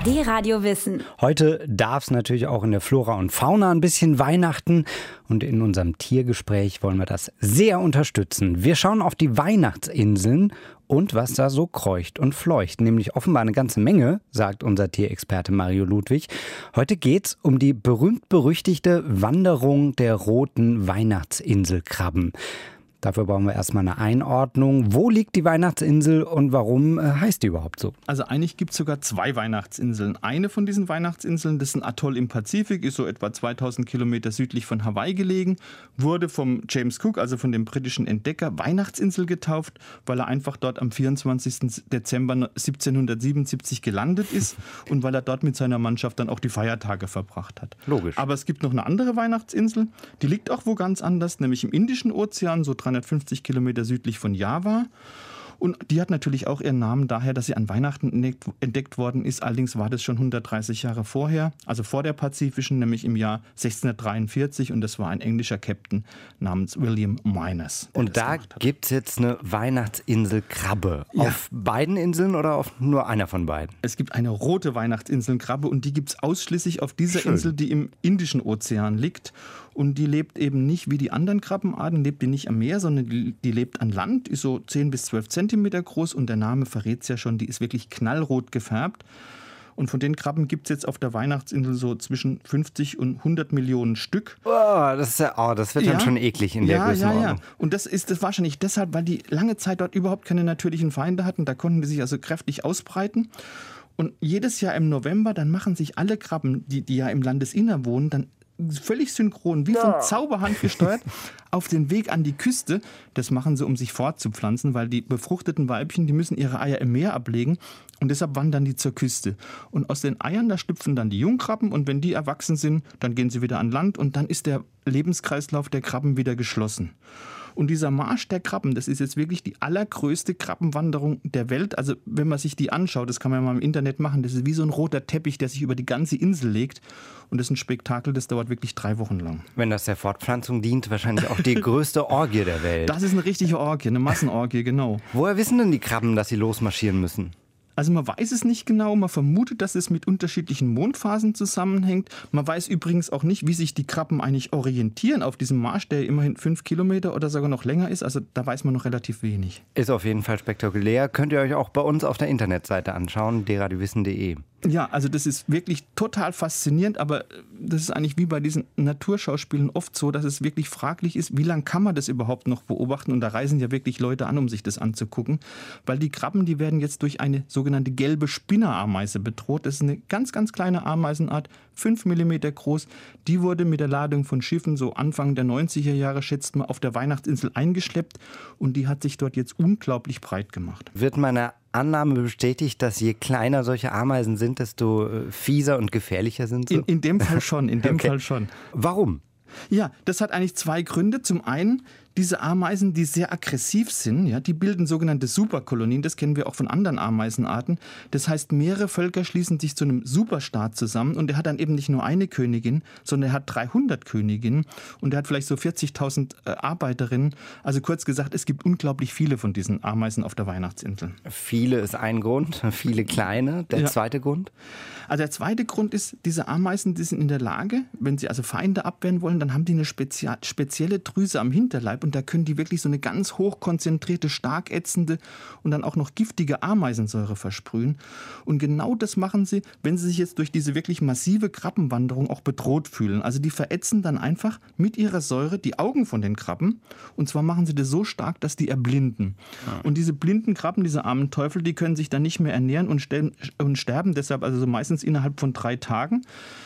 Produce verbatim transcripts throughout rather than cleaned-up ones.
D-Radio Wissen. Heute darf es natürlich auch in der Flora und Fauna ein bisschen Weihnachten. Und in unserem Tiergespräch wollen wir das sehr unterstützen. Wir schauen auf die Weihnachtsinseln und was da so kreucht und fleucht. Nämlich offenbar eine ganze Menge, sagt unser Tierexperte Mario Ludwig. Heute geht's um die berühmt-berüchtigte Wanderung der roten Weihnachtsinselkrabben. Dafür brauchen wir erstmal eine Einordnung. Wo liegt die Weihnachtsinsel und warum äh, heißt die überhaupt so? Also eigentlich gibt es sogar zwei Weihnachtsinseln. Eine von diesen Weihnachtsinseln, das ist ein Atoll im Pazifik, ist so etwa zweitausend Kilometer südlich von Hawaii gelegen, wurde vom James Cook, also von dem britischen Entdecker, Weihnachtsinsel getauft, weil er einfach dort am vierundzwanzigsten Dezember siebzehnhundertsiebenundsiebzig gelandet ist und weil er dort mit seiner Mannschaft dann auch die Feiertage verbracht hat. Logisch. Aber es gibt noch eine andere Weihnachtsinsel, die liegt auch wo ganz anders, nämlich im Indischen Ozean, so dreihundertfünfzig Kilometer südlich von Java. Und die hat natürlich auch ihren Namen daher, dass sie an Weihnachten entdeckt, entdeckt worden ist. Allerdings war das schon hundertdreißig Jahre vorher, also vor der pazifischen, nämlich im Jahr sechzehnhundertdreiundvierzig. Und das war ein englischer Captain namens William Minus. Und da gibt es jetzt eine Weihnachtsinselkrabbe. Ja. Auf beiden Inseln oder auf nur einer von beiden? Es gibt eine rote Weihnachtsinselkrabbe und die gibt es ausschließlich auf dieser Schön. Insel, die im Indischen Ozean liegt. Und die lebt eben nicht wie die anderen Krabbenarten, lebt die nicht am Meer, sondern die, die lebt an Land, ist so zehn bis zwölf Zentimeter groß und der Name verrät es ja schon, die ist wirklich knallrot gefärbt. Und von den Krabben gibt es jetzt auf der Weihnachtsinsel so zwischen fünfzig und hundert Millionen Stück. Oh, das, ist ja, oh, das wird Ja. dann schon eklig in der Ja, ja, Größenordnung. ja. Und das ist das wahrscheinlich deshalb, weil die lange Zeit dort überhaupt keine natürlichen Feinde hatten. Da konnten die sich also kräftig ausbreiten. Und jedes Jahr im November, dann machen sich alle Krabben, die, die ja im Landesinnern wohnen, dann völlig synchron, wie von Zauberhand gesteuert, auf den Weg an die Küste. Das machen sie, um sich fortzupflanzen, weil die befruchteten Weibchen, die müssen ihre Eier im Meer ablegen und deshalb wandern die zur Küste. Und aus den Eiern, da schlüpfen dann die Jungkrabben und wenn die erwachsen sind, dann gehen sie wieder an Land und dann ist der Lebenskreislauf der Krabben wieder geschlossen. Und dieser Marsch der Krabben, das ist jetzt wirklich die allergrößte Krabbenwanderung der Welt. Also wenn man sich die anschaut, das kann man mal im Internet machen, das ist wie so ein roter Teppich, der sich über die ganze Insel legt. Und das ist ein Spektakel, das dauert wirklich drei Wochen lang. Wenn das der Fortpflanzung dient, wahrscheinlich auch die größte Orgie der Welt. Das ist eine richtige Orgie, eine Massenorgie, genau. Woher wissen denn die Krabben, dass sie losmarschieren müssen? Also man weiß es nicht genau, man vermutet, dass es mit unterschiedlichen Mondphasen zusammenhängt. Man weiß übrigens auch nicht, wie sich die Krabben eigentlich orientieren auf diesem Marsch, der immerhin fünf Kilometer oder sogar noch länger ist. Also da weiß man noch relativ wenig. Ist auf jeden Fall spektakulär. Könnt ihr euch auch bei uns auf der Internetseite anschauen, d radio wissen punkt de. Ja, also das ist wirklich total faszinierend, aber das ist eigentlich wie bei diesen Naturschauspielen oft so, dass es wirklich fraglich ist, wie lange kann man das überhaupt noch beobachten? Und da reisen ja wirklich Leute an, um sich das anzugucken, weil die Krabben, die werden jetzt durch eine sogenannte gelbe Spinnerameise bedroht. Das ist eine ganz, ganz kleine Ameisenart, fünf Millimeter groß. Die wurde mit der Ladung von Schiffen so Anfang der neunziger Jahre, schätzt man, auf der Weihnachtsinsel eingeschleppt und die hat sich dort jetzt unglaublich breit gemacht. Wird meine Annahme bestätigt, dass je kleiner solche Ameisen sind, desto fieser und gefährlicher sind sie? In, in dem Fall schon, in dem Okay. Fall schon. Warum? Ja, das hat eigentlich zwei Gründe. Zum einen, diese Ameisen, die sehr aggressiv sind, ja, die bilden sogenannte Superkolonien. Das kennen wir auch von anderen Ameisenarten. Das heißt, mehrere Völker schließen sich zu einem Superstaat zusammen und der hat dann eben nicht nur eine Königin, sondern er hat dreihundert Königinnen und er hat vielleicht so vierzigtausend äh, Arbeiterinnen. Also kurz gesagt, es gibt unglaublich viele von diesen Ameisen auf der Weihnachtsinsel. Viele ist ein Grund, viele kleine. Der Ja. zweite Grund? Also der zweite Grund ist, diese Ameisen, die sind in der Lage, wenn sie also Feinde abwehren wollen, dann haben die eine spezia- spezielle Drüse am Hinterleib und da können die wirklich so eine ganz hochkonzentrierte, stark ätzende und dann auch noch giftige Ameisensäure versprühen. Und genau das machen sie, wenn sie sich jetzt durch diese wirklich massive Krabbenwanderung auch bedroht fühlen. Also die verätzen dann einfach mit ihrer Säure die Augen von den Krabben und zwar machen sie das so stark, dass die erblinden. Ja. Und diese blinden Krabben, diese armen Teufel, die können sich dann nicht mehr ernähren und, stellen, und sterben deshalb also so meistens innerhalb von drei Tagen.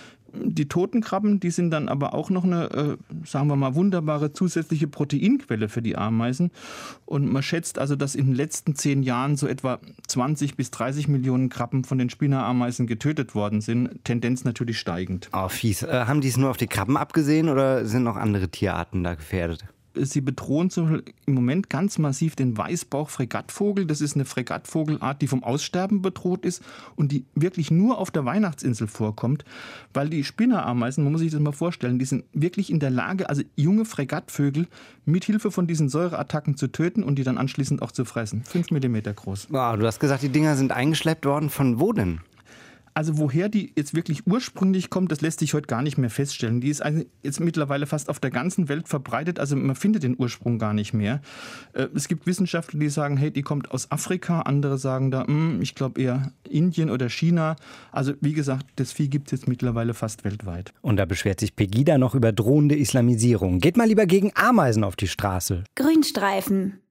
Die toten Krabben, die sind dann aber auch noch eine, äh, sagen wir mal, wunderbare zusätzliche Proteinquelle für die Ameisen. Und man schätzt also, dass in den letzten zehn Jahren so etwa zwanzig bis dreißig Millionen Krabben von den Spinnerameisen getötet worden sind. Tendenz natürlich steigend. Oh, fies. Äh, haben die es nur auf die Krabben abgesehen oder sind noch andere Tierarten da gefährdet? Sie bedrohen zum Beispiel im Moment ganz massiv den Weißbauch-Fregattvogel. Das ist eine Fregattvogelart, die vom Aussterben bedroht ist und die wirklich nur auf der Weihnachtsinsel vorkommt, weil die Spinnerameisen, man muss sich das mal vorstellen, die sind wirklich in der Lage, also junge Fregattvögel mit Hilfe von diesen Säureattacken zu töten und die dann anschließend auch zu fressen. Fünf Millimeter groß. Oh, du hast gesagt, die Dinger sind eingeschleppt worden. Von wo denn? Also woher die jetzt wirklich ursprünglich kommt, das lässt sich heute gar nicht mehr feststellen. Die ist jetzt mittlerweile fast auf der ganzen Welt verbreitet, also man findet den Ursprung gar nicht mehr. Es gibt Wissenschaftler, die sagen, hey, die kommt aus Afrika, andere sagen da, ich glaube eher Indien oder China. Also wie gesagt, das Vieh gibt es jetzt mittlerweile fast weltweit. Und da beschwert sich Pegida noch über drohende Islamisierung. Geht mal lieber gegen Ameisen auf die Straße. Grünstreifen.